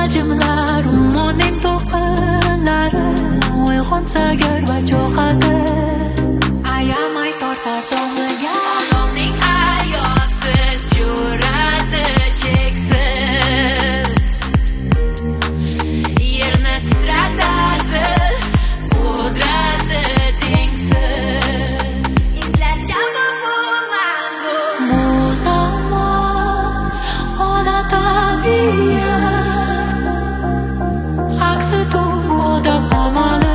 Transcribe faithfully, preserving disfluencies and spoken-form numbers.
najmlar ummonning to'lqinlari uyg'onsa gar va cho'xadi ayamay tortar dog'iga olovning ayovsiz jur'ati cheksiz yerni titratasiz qudrati tengsiz izlar javobi mangu bu zamon ona tabiat aksi tur odam amali